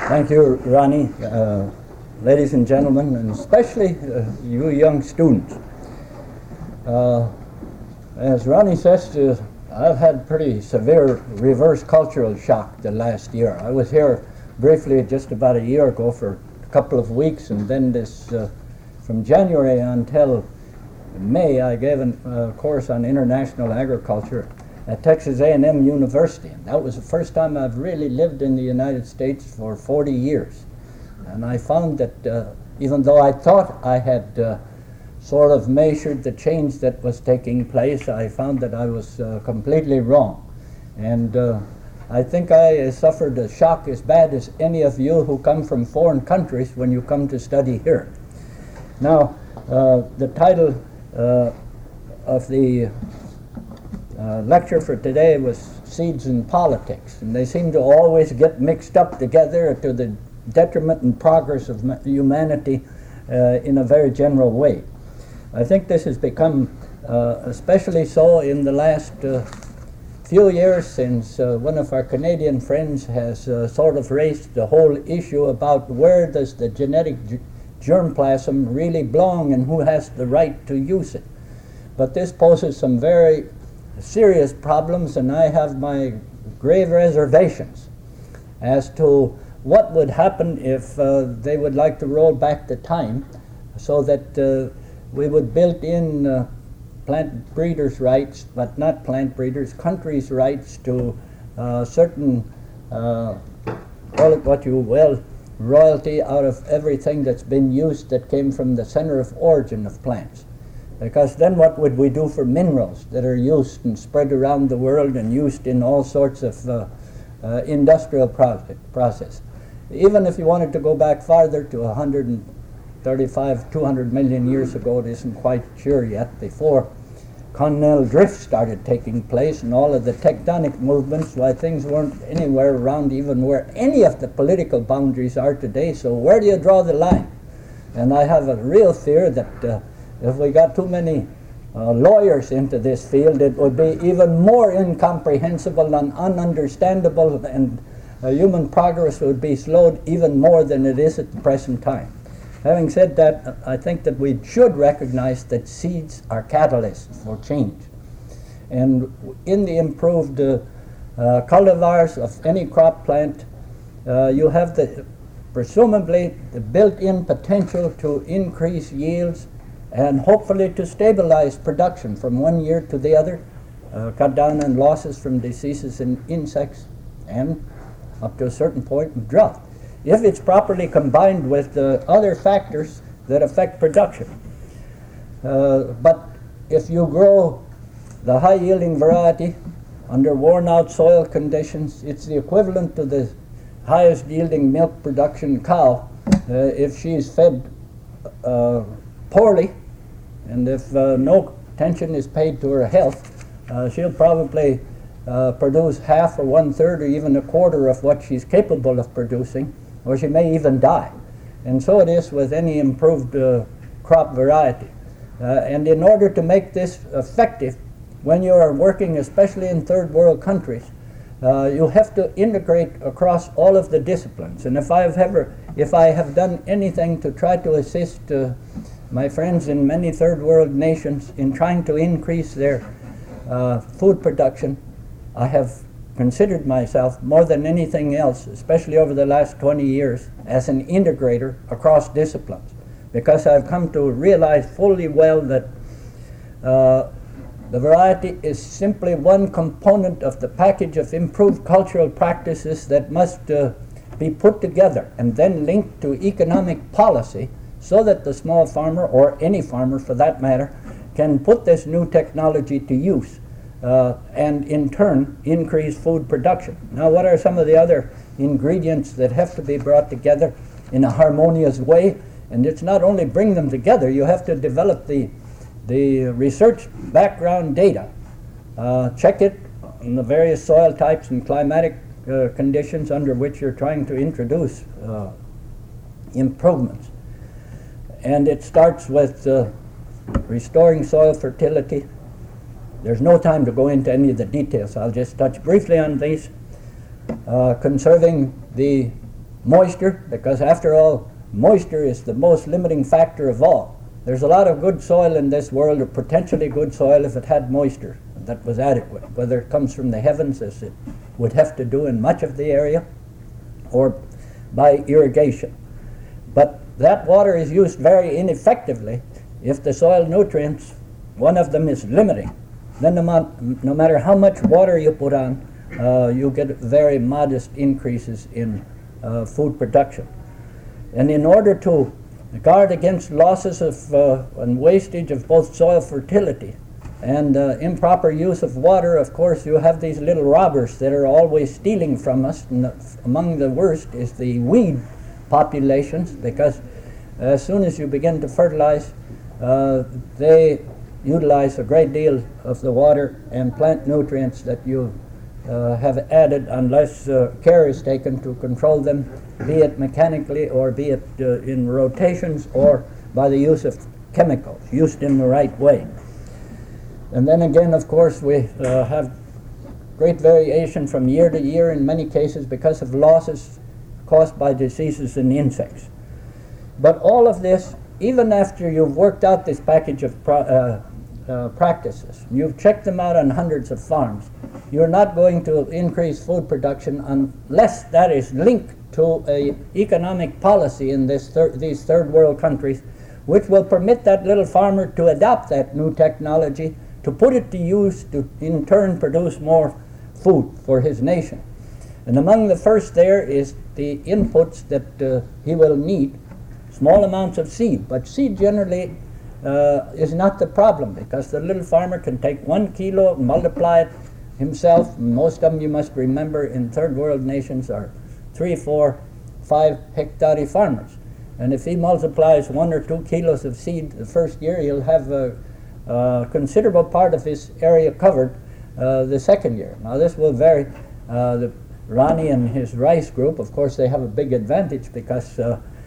Thank you, Ronnie. Ladies and gentlemen, and especially you young students. As Ronnie says, I've had pretty severe reverse cultural shock the last year. I was here briefly just about a year ago for a couple of weeks, and then from January until May, I gave a course on international agriculture at Texas A&M University. And that was the first time I've really lived in the United States for 40 years. And I found that even though I thought I had sort of measured the change that was taking place, I found that I was completely wrong. And I think I suffered a shock as bad as any of you who come from foreign countries when you come to study here. Now, the title of the lecture for today was Seeds in Politics, and they seem to always get mixed up together to the detriment and progress of humanity in a very general way. I think this has become especially so in the last few years, since one of our Canadian friends has sort of raised the whole issue about where does the genetic germplasm really belong and who has the right to use it. But this poses some very serious problems, and I have my grave reservations as to what would happen if they would like to roll back the time so that we would build in plant breeders' rights, but not plant breeders, countries' rights to certain, call it what you will, royalty out of everything that's been used that came from the center of origin of plants. Because then what would we do for minerals that are used and spread around the world and used in all sorts of industrial process? Even if you wanted to go back farther to 135, 200 million years ago, it isn't quite sure yet, before continental drift started taking place and all of the tectonic movements, why things weren't anywhere around even where any of the political boundaries are today. So where do you draw the line? And I have a real fear that if we got too many lawyers into this field, it would be even more incomprehensible and ununderstandable, and human progress would be slowed even more than it is at the present time. Having said that, I think that we should recognize that seeds are catalysts for change. And in the improved cultivars of any crop plant, you have presumably the built-in potential to increase yields and hopefully to stabilize production from one year to the other, cut down on losses from diseases and insects, and up to a certain point of drought, if it's properly combined with the other factors that affect production. But if you grow the high-yielding variety under worn-out soil conditions, it's the equivalent to the highest-yielding milk production cow if she's fed poorly, and if no attention is paid to her health, she'll probably produce half or one-third or even a quarter of what she's capable of producing, or she may even die. And so it is with any improved crop variety. And in order to make this effective, when you are working, especially in third world countries, you have to integrate across all of the disciplines. And if I have done anything to try to assist my friends in many third world nations in trying to increase their food production, I have considered myself more than anything else, especially over the last 20 years, as an integrator across disciplines, because I've come to realize fully well that the variety is simply one component of the package of improved cultural practices that must be put together and then linked to economic policy, so that the small farmer, or any farmer for that matter, can put this new technology to use and in turn increase food production. Now, what are some of the other ingredients that have to be brought together in a harmonious way? And it's not only bring them together, you have to develop the research background data, check it on the various soil types and climatic conditions under which you're trying to introduce improvements. And it starts with restoring soil fertility. There's no time to go into any of the details. I'll just touch briefly on these. Conserving the moisture, because after all, moisture is the most limiting factor of all. There's a lot of good soil in this world, or potentially good soil, if it had moisture that was adequate, whether it comes from the heavens, as it would have to do in much of the area, or by irrigation. But that water is used very ineffectively if the soil nutrients, one of them is limiting. Then no matter how much water you put on, you get very modest increases in food production. And in order to guard against losses of and wastage of both soil fertility and improper use of water, of course, you have these little robbers that are always stealing from us. And among the worst is the weed populations, because as soon as you begin to fertilize, they utilize a great deal of the water and plant nutrients that you have added, unless care is taken to control them, be it mechanically or be it in rotations or by the use of chemicals, used in the right way. And then again, of course, we have great variation from year to year in many cases because of losses caused by diseases and insects. But all of this, even after you've worked out this package of practices, you've checked them out on hundreds of farms, you're not going to increase food production unless that is linked to an economic policy in these third world countries, which will permit that little farmer to adopt that new technology, to put it to use, to in turn produce more food for his nation. And among the first there is the inputs that he will need, small amounts of seed. But seed generally is not the problem, because the little farmer can take 1 kilo and multiply it himself. Most of them, you must remember, in third world nations are 3, 4, 5 hectare farmers. And if he multiplies 1 or 2 kilos of seed the first year, he'll have a considerable part of his area covered the second year. Now this will vary. Ronnie and his rice group, of course, they have a big advantage, because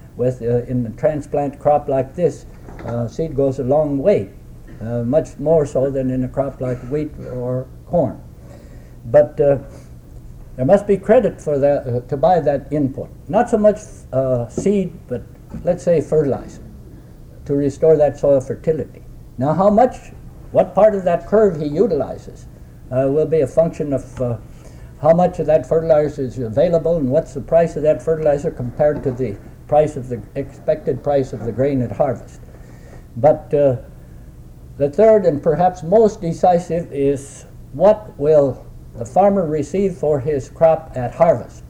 in a transplant crop like this, seed goes a long way, much more so than in a crop like wheat or corn. But there must be credit for that, to buy that input. Not so much seed, but let's say fertilizer, to restore that soil fertility. Now what part of that curve he utilizes will be a function of how much of that fertilizer is available and what's the price of that fertilizer compared to the price of the expected price of the grain at harvest. But the third and perhaps most decisive is what will the farmer receive for his crop at harvest.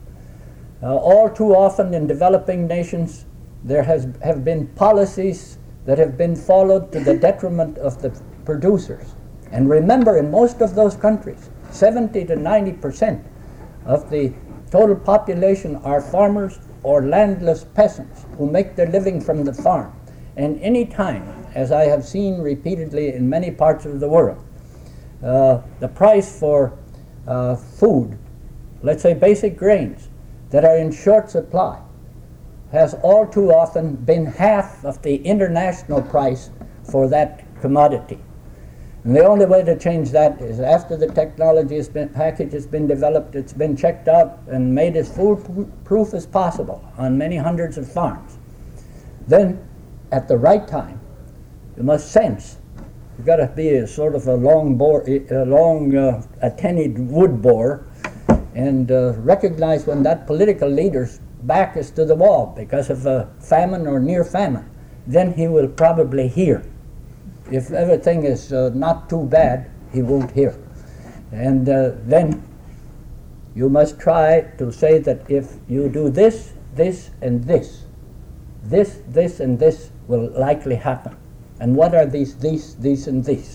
All too often in developing nations, there have been policies that have been followed to the detriment of the producers. And remember, in most of those countries, 70 to 90% of the total population are farmers or landless peasants who make their living from the farm. And any time, as I have seen repeatedly in many parts of the world, the price for food, let's say basic grains, that are in short supply, has all too often been half of the international price for that commodity. And the only way to change that is after the technology package has been developed, it's been checked out and made as foolproof as possible on many hundreds of farms. Then, at the right time, you must sense. You've got to be a sort of a long attenuated wood borer, and recognize when that political leader's back is to the wall because of a famine or near famine. Then he will probably hear. If everything is not too bad, he won't hear. And then you must try to say that if you do this, this, and this, this, and this will likely happen. And what are these, and these?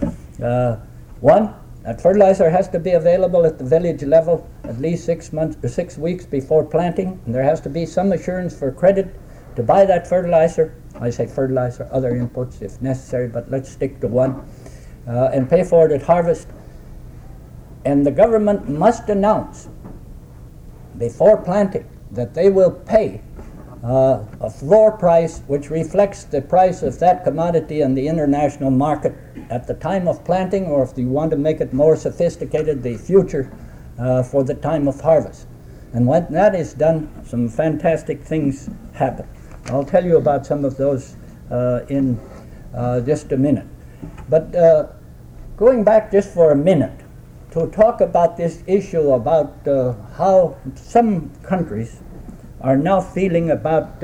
One, that fertilizer has to be available at the village level at least 6 months or 6 weeks before planting, and there has to be some assurance for credit to buy that fertilizer. I say fertilizer, other inputs if necessary, but let's stick to one, and pay for it at harvest. And the government must announce before planting that they will pay a floor price which reflects the price of that commodity in the international market at the time of planting, or if you want to make it more sophisticated, the future for the time of harvest. And when that is done, some fantastic things happen. I'll tell you about some of those in just a minute. But going back just for a minute to talk about this issue about how some countries are now feeling about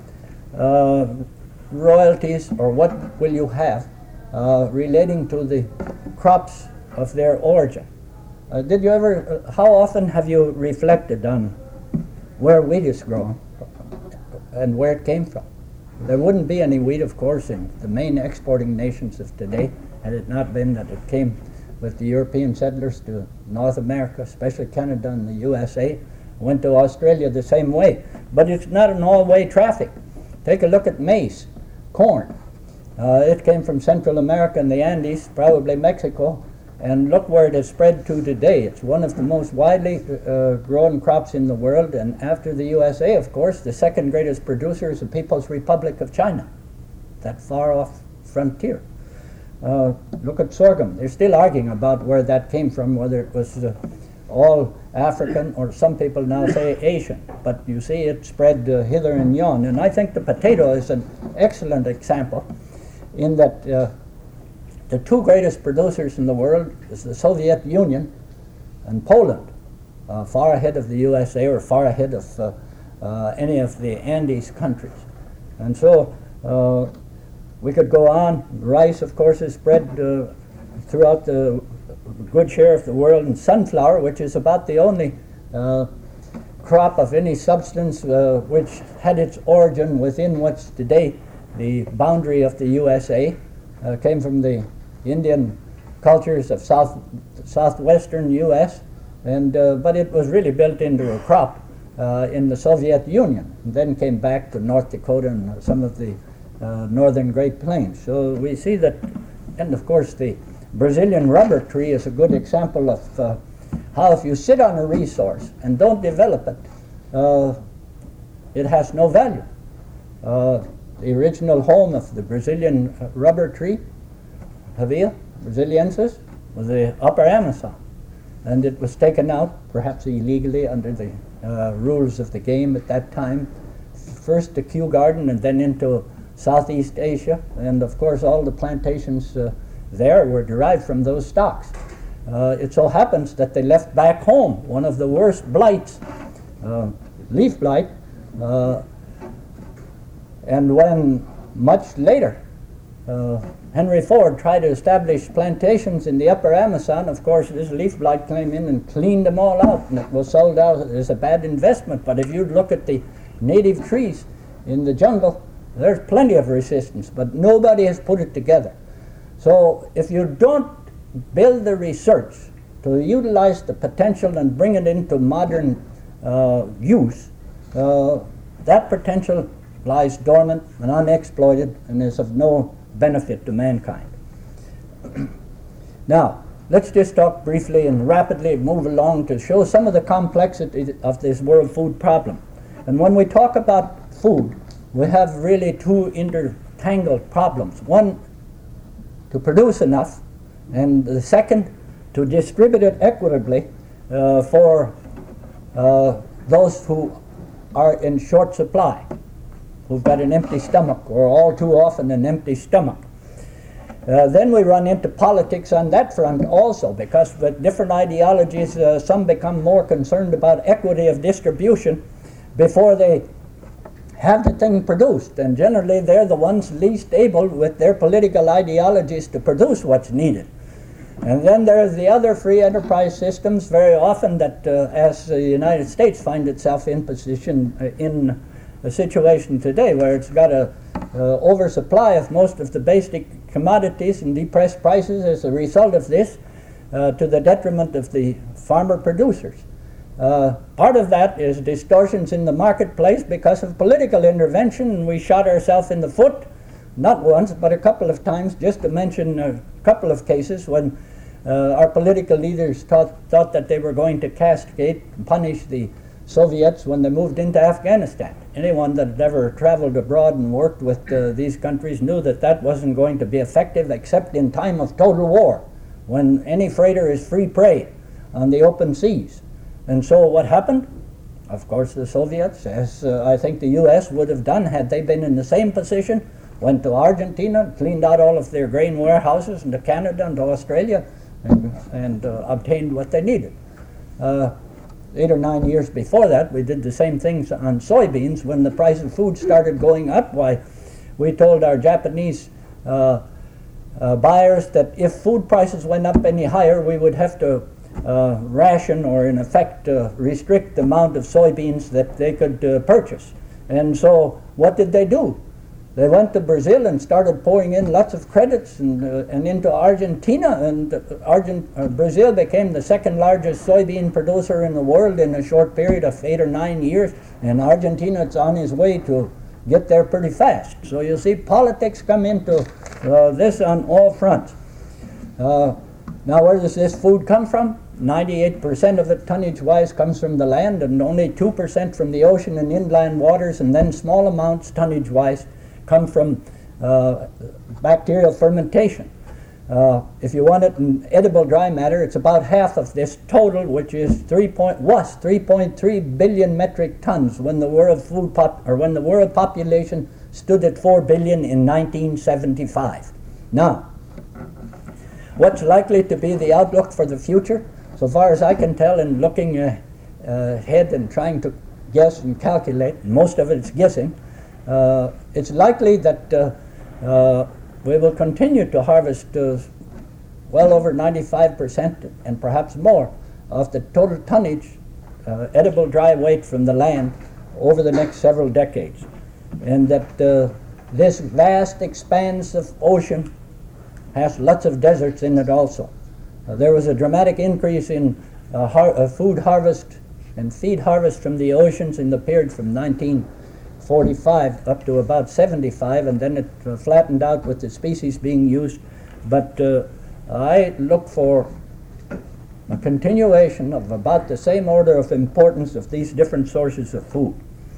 royalties, or what will you have, relating to the crops of their origin. Did you ever, how often have you reflected on where wheat is grown and where it came from? There wouldn't be any wheat, of course, in the main exporting nations of today, had it not been that it came with the European settlers to North America, especially Canada and the USA, went to Australia the same way. But it's not an all-way traffic. Take a look at maize, corn. It came from Central America and the Andes, probably Mexico, and look where it has spread to today. It's one of the most widely grown crops in the world, and after the USA, of course, the second greatest producer is the People's Republic of China, that far off frontier. Look at sorghum. They're still arguing about where that came from, whether it was all African, or some people now say Asian. But you see it spread hither and yon. And I think the potato is an excellent example in that the two greatest producers in the world is the Soviet Union and Poland, far ahead of the USA, or far ahead of any of the Andes countries. And so we could go on. Rice, of course, is spread throughout the good share of the world, and sunflower, which is about the only crop of any substance which had its origin within what's today the boundary of the USA, came from the Indian cultures of southwestern U.S., and but it was really built into a crop in the Soviet Union, and then came back to North Dakota and some of the northern Great Plains. So we see that, and of course the Brazilian rubber tree is a good example of how if you sit on a resource and don't develop it, it has no value. The original home of the Brazilian rubber tree, Hevea brasiliensis, was the upper Amazon, and it was taken out, perhaps illegally under the rules of the game at that time, first to Kew Garden and then into Southeast Asia, and of course all the plantations there were derived from those stocks. It so happens that they left back home one of the worst blights, leaf blight, and when much later Henry Ford tried to establish plantations in the upper Amazon, of course this leaf blight came in and cleaned them all out, and it was sold out as a bad investment. But if you look at the native trees in the jungle, there's plenty of resistance, but nobody has put it together. So if you don't build the research to utilize the potential and bring it into modern use, that potential lies dormant and unexploited and is of no benefit to mankind. Now, let's just talk briefly and rapidly move along to show some of the complexity of this world food problem. And when we talk about food, we have really two intertangled problems. One, to produce enough, and the second, to distribute it equitably for those who are in short supply, who've got an empty stomach, or all too often an empty stomach. Then we run into politics on that front also, because with different ideologies, some become more concerned about equity of distribution before they have the thing produced, and generally they're the ones least able with their political ideologies to produce what's needed. And then there's the other free enterprise systems, very often that as the United States find itself in position in a situation today where it's got a oversupply of most of the basic commodities and depressed prices as a result of this, to the detriment of the farmer producers. Part of that is distortions in the marketplace because of political intervention, and we shot ourselves in the foot, not once, but a couple of times, just to mention a couple of cases when our political leaders thought that they were going to castigate and punish the Soviets when they moved into Afghanistan. Anyone that had ever traveled abroad and worked with these countries knew that that wasn't going to be effective except in time of total war, when any freighter is free prey on the open seas. And so what happened? of course, the Soviets, as I think the U.S. would have done had they been in the same position, went to Argentina, cleaned out all of their grain warehouses, and to Canada and to Australia, and obtained what they needed. 8 or 9 years before that, we did the same things on soybeans. When the price of food started going up, why, we told our Japanese buyers that if food prices went up any higher, we would have to ration, or in effect restrict the amount of soybeans that they could purchase. And so what did they do? They went to Brazil and started pouring in lots of credits and into Argentina, and Brazil became the second largest soybean producer in the world in a short period of 8 or 9 years, and Argentina is on its way to get there pretty fast. So you see politics come into this on all fronts. Now where does this food come from? 98% of it tonnage-wise comes from the land, and only 2% from the ocean and inland waters, and then small amounts tonnage-wise come from bacterial fermentation. If you want it in edible dry matter, it's about half of this total, which is 3.3 billion metric tons when the world when the world population stood at 4 billion in 1975. Now, what's likely to be the outlook for the future? So far as I can tell, in looking ahead and trying to guess and calculate, most of it's guessing, it's likely that we will continue to harvest well over 95% and perhaps more of the total tonnage, edible dry weight from the land over the next several decades. And that this vast expanse of ocean has lots of deserts in it also. There was a dramatic increase in food harvest and feed harvest from the oceans in the period from 1945 up to about 75, and then it flattened out with the species being used. But I look for a continuation of about the same order of importance of these different sources of food.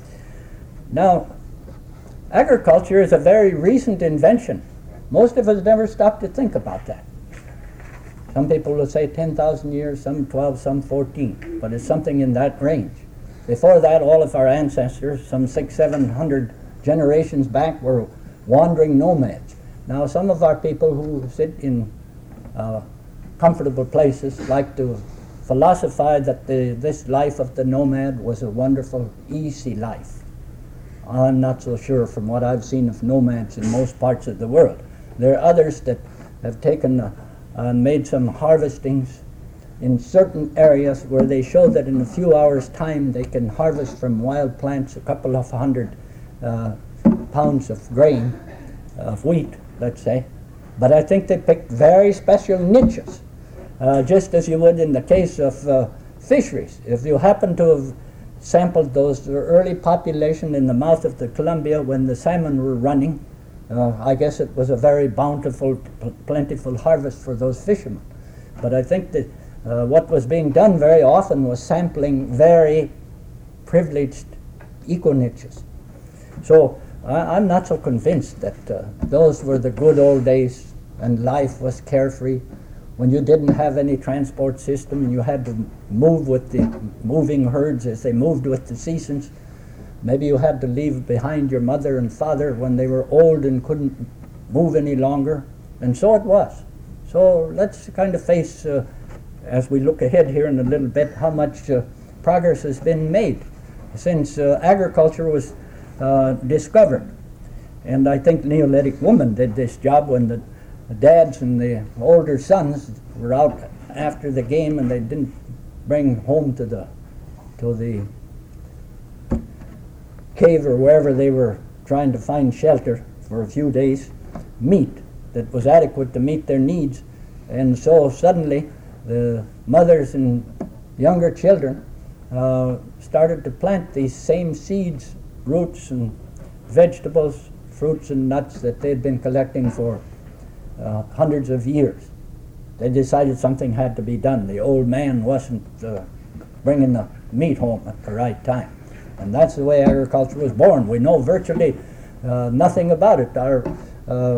Now, agriculture is a very recent invention. Most of us never stopped to think about that. Some people will say 10,000 years, some 12, some 14, but it's something in that range. Before that, all of our ancestors, some 600-700 generations back, were wandering nomads. Now, some of our people who sit in comfortable places like to philosophize that this life of the nomad was a wonderful, easy life. I'm not so sure from what I've seen of nomads in most parts of the world. There are others that have taken and made some harvestings in certain areas where they show that in a few hours' time they can harvest from wild plants a couple of hundred pounds of grain, of wheat, let's say. But I think they picked very special niches, just as you would in the case of fisheries. If you happen to have sampled those early population in the mouth of the Columbia when the salmon were running, I guess it was a very bountiful, plentiful harvest for those fishermen. But I think that what was being done very often was sampling very privileged eco-niches. So I'm not so convinced that those were the good old days and life was carefree, when you didn't have any transport system and you had to move with the moving herds as they moved with the seasons. Maybe you had to leave behind your mother and father when they were old and couldn't move any longer, and so it was. So let's kind of face, as we look ahead here in a little bit, how much progress has been made since agriculture was discovered. And I think Neolithic woman did this job when the dads and the older sons were out after the game and they didn't bring home to the cave or wherever they were trying to find shelter for a few days, meat that was adequate to meet their needs. And so suddenly the mothers and younger children started to plant these same seeds, roots and vegetables, fruits and nuts that they'd been collecting for hundreds of years. They decided something had to be done. The old man wasn't bringing the meat home at the right time. And that's the way agriculture was born. We know virtually nothing about it. Our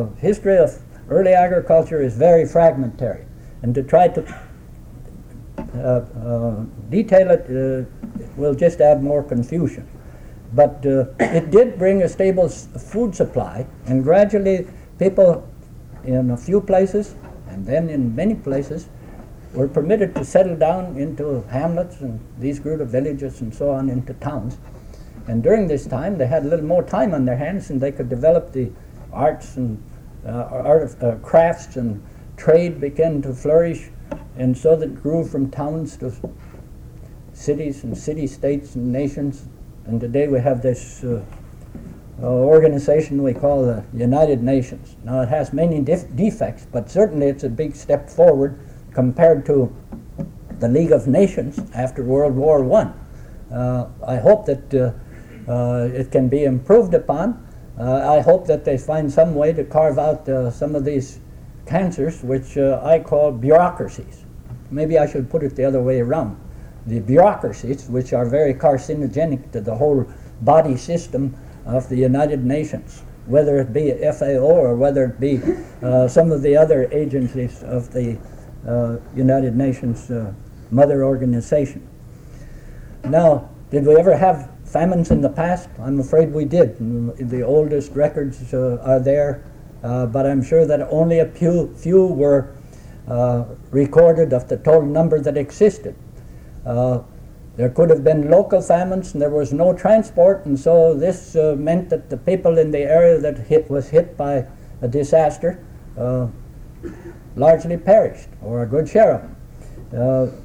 history of early agriculture is very fragmentary. And to try to detail it will just add more confusion. But it did bring a stable food supply, and gradually people in a few places and then in many places were permitted to settle down into hamlets, and these grew to villages and so on into towns. And during this time they had a little more time on their hands, and they could develop the arts and crafts, and trade began to flourish, and so that grew from towns to cities and city-states and nations. And today we have this organization we call the United Nations. Now it has many defects, but certainly it's a big step forward compared to the League of Nations after World War I. I hope that it can be improved upon. I hope that they find some way to carve out some of these cancers, which I call bureaucracies. Maybe I should put it the other way around. The bureaucracies, which are very carcinogenic to the whole body system of the United Nations, whether it be FAO or whether it be some of the other agencies of the United Nations mother organization. Now, did we ever have famines in the past? I'm afraid we did. The oldest records are there, but I'm sure that only a few were recorded of the total number that existed. There could have been local famines, and there was no transport, and so this meant that the people in the area that was hit by a disaster largely perished, or a good share of them.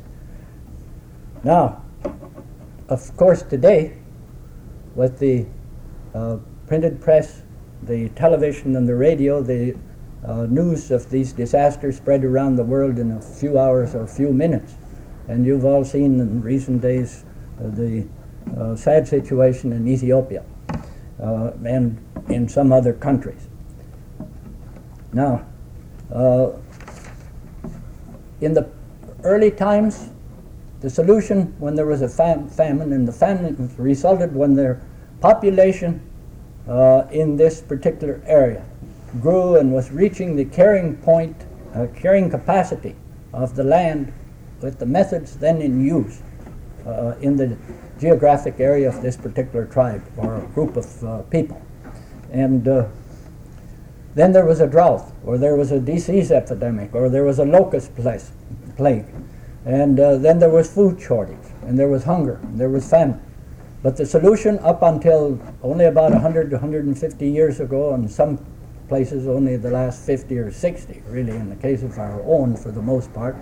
Now, of course, today, with the printed press, the television, and the radio, the news of these disasters spread around the world in a few hours or a few minutes. And you've all seen in recent days the sad situation in Ethiopia and in some other countries. Now, in the early times, the solution when there was a famine, and the famine resulted when their population in this particular area grew and was reaching the carrying point, carrying capacity of the land with the methods then in use in the geographic area of this particular tribe or group of people. And then there was a drought, or there was a disease epidemic, or there was a locust plague. And then there was food shortage, and there was hunger, and there was famine. But the solution up until only about 100 to 150 years ago, and some places only the last 50 or 60, really, in the case of our own for the most part,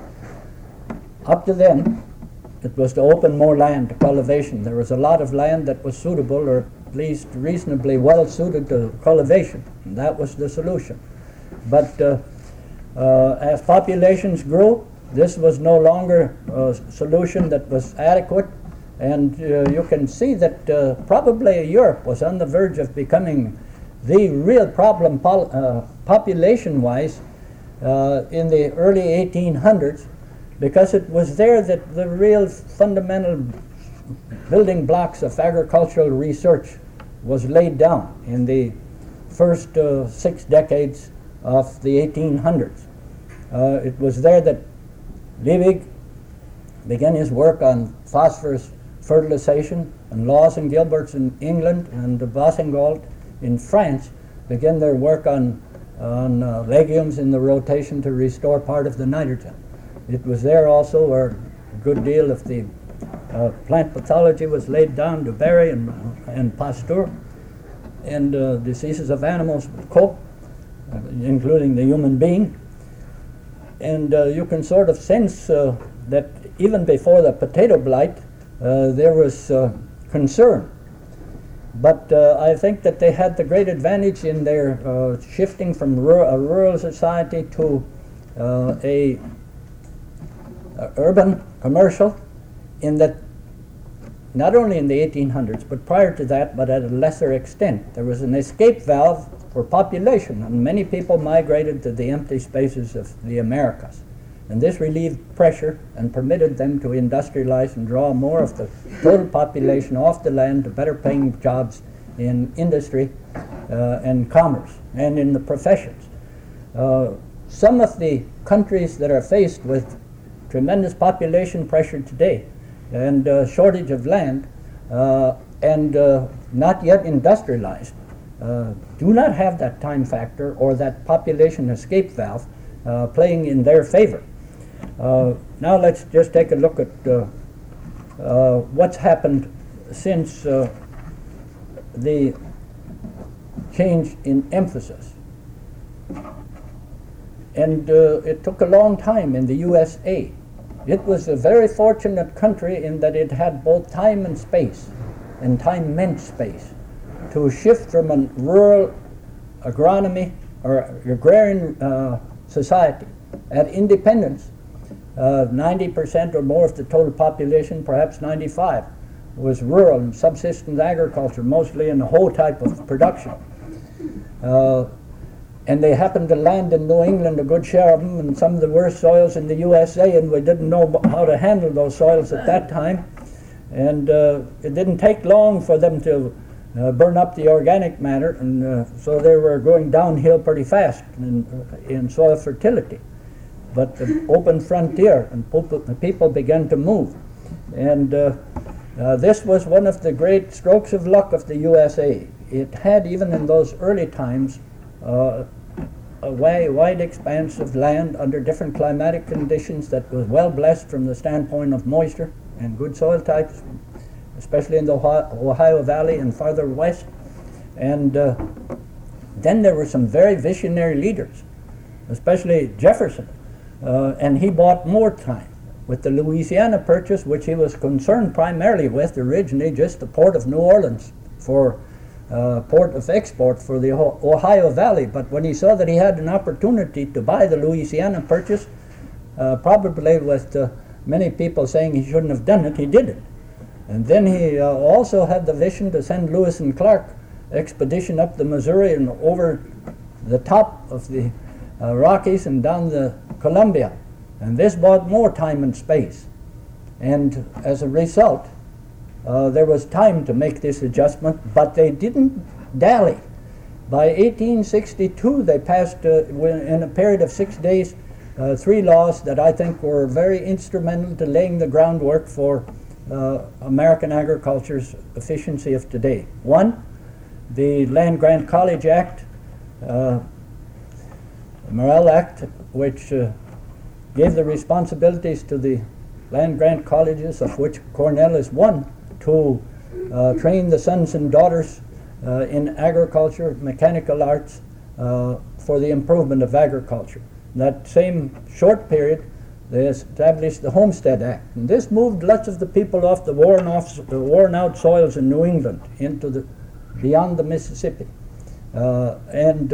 up to then, it was to open more land to cultivation. There was a lot of land that was suitable, or at least reasonably well suited to cultivation, and that was the solution. But as populations grew, this was no longer a solution that was adequate, and you can see that probably Europe was on the verge of becoming the real problem population-wise in the early 1800s, because it was there that the real fundamental building blocks of agricultural research was laid down in the first 6 decades of the 1800s. It was there that Liebig began his work on phosphorus fertilization, and Laws and Gilberts in England, and Boussingault in France began their work on legumes in the rotation to restore part of the nitrogen. It was there also where a good deal of the plant pathology was laid down to Berry and Pasteur, and diseases of animals with Koch, including the human being. And you can sort of sense that even before the potato blight, there was concern. But I think that they had the great advantage in their shifting from a rural society to a urban commercial, in that not only in the 1800s, but prior to that, but at a lesser extent, there was an escape valve for population, and many people migrated to the empty spaces of the Americas. And this relieved pressure and permitted them to industrialize and draw more of the total population off the land to better paying jobs in industry and commerce and in the professions. Some of the countries that are faced with tremendous population pressure today and shortage of land and not yet industrialized, do not have that time factor or that population escape valve playing in their favor. Now let's just take a look at what's happened since the change in emphasis. And it took a long time in the USA. It was a very fortunate country in that it had both time and space, and time meant space, to shift from a rural agronomy or agrarian society. At independence, 90% or more of the total population, perhaps 95, was rural and subsistence agriculture, mostly in the whole type of production. And they happened to land in New England, a good share of them, in some of the worst soils in the USA, and we didn't know how to handle those soils at that time. And it didn't take long for them to burn up the organic matter, and so they were going downhill pretty fast in soil fertility. But the open frontier, and people began to move. And this was one of the great strokes of luck of the USA. It had, even in those early times, a wide expanse of land under different climatic conditions that was well blessed from the standpoint of moisture and good soil types, especially in the Ohio Valley and farther west. And then there were some very visionary leaders, especially Jefferson, and he bought more time. With the Louisiana Purchase, which he was concerned primarily with originally, just the port of New Orleans for port of export for the Ohio Valley. But when he saw that he had an opportunity to buy the Louisiana Purchase, probably with many people saying he shouldn't have done it, he did it. And then he also had the vision to send Lewis and Clark expedition up the Missouri and over the top of the Rockies and down the Columbia. And this bought more time and space. And as a result, there was time to make this adjustment, but they didn't dally. By 1862, they passed, in a period of 6 days, 3 laws that I think were very instrumental to laying the groundwork for American agriculture's efficiency of today. One, the Land Grant College Act, the Morrill Act, which gave the responsibilities to the land grant colleges, of which Cornell is one, to train the sons and daughters in agriculture, mechanical arts, for the improvement of agriculture. In that same short period, they established the Homestead Act. And this moved lots of the people off the worn out soils in New England into beyond the Mississippi. And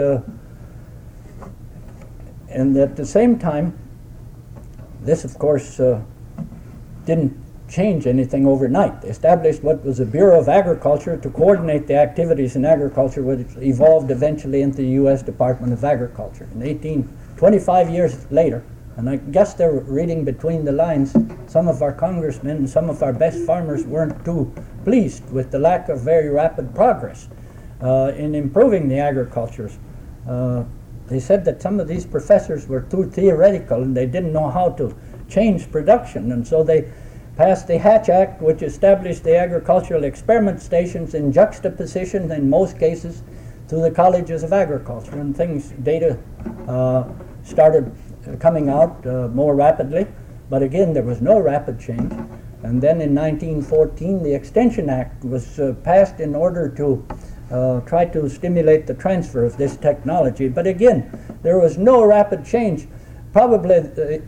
at the same time, this, of course, didn't change anything overnight. They established what was the Bureau of Agriculture to coordinate the activities in agriculture, which evolved eventually into the U.S. Department of Agriculture. In 25 years later, and I guess they're reading between the lines, some of our congressmen and some of our best farmers weren't too pleased with the lack of very rapid progress in improving the agricultures. They said that some of these professors were too theoretical and they didn't know how to change production, and so they passed the Hatch Act, which established the agricultural experiment stations in juxtaposition, in most cases, to the colleges of agriculture, and data started coming out more rapidly, but again there was no rapid change. And then in 1914 the Extension Act was passed in order to try to stimulate the transfer of this technology, but again there was no rapid change. Probably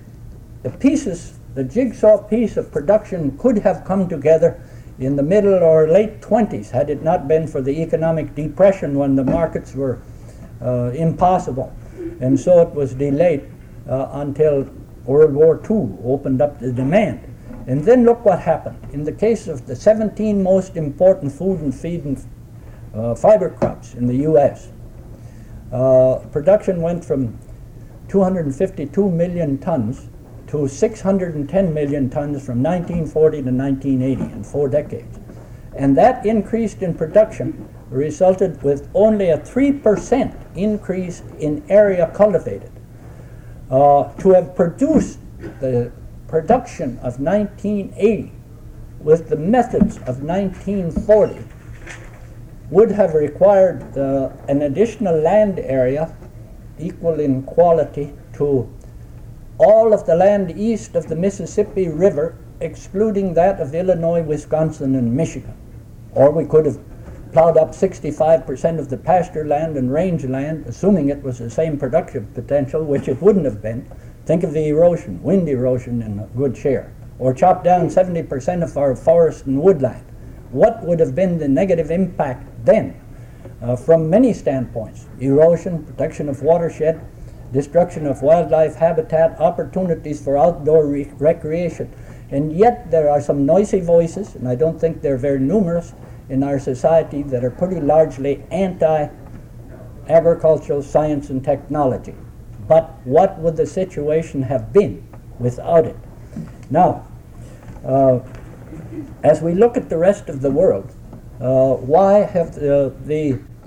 the jigsaw piece of production could have come together in the middle or late 20s had it not been for the economic depression when the markets were impossible, and so it was delayed until World War II opened up the demand. And then look what happened. In the case of the 17 most important food and feed and fiber crops in the U.S., production went from 252 million tons to 610 million tons from 1940 to 1980, in 4 decades. And that increase in production resulted with only a 3% increase in area cultivated. To have produced the production of 1980 with the methods of 1940 would have required an additional land area equal in quality to all of the land east of the Mississippi River, excluding that of Illinois, Wisconsin, and Michigan. Or we could have plowed up 65% of the pasture land and range land, assuming it was the same production potential, which it wouldn't have been. Think of the erosion, wind erosion in a good share. Or chop down 70% of our forest and woodland. What would have been the negative impact then? From many standpoints: erosion, protection of watershed, destruction of wildlife habitat, opportunities for outdoor recreation. And yet there are some noisy voices, and I don't think they're very numerous in our society, that are pretty largely anti-agricultural science and technology. But what would the situation have been without it? Now, as we look at the rest of the world, why have the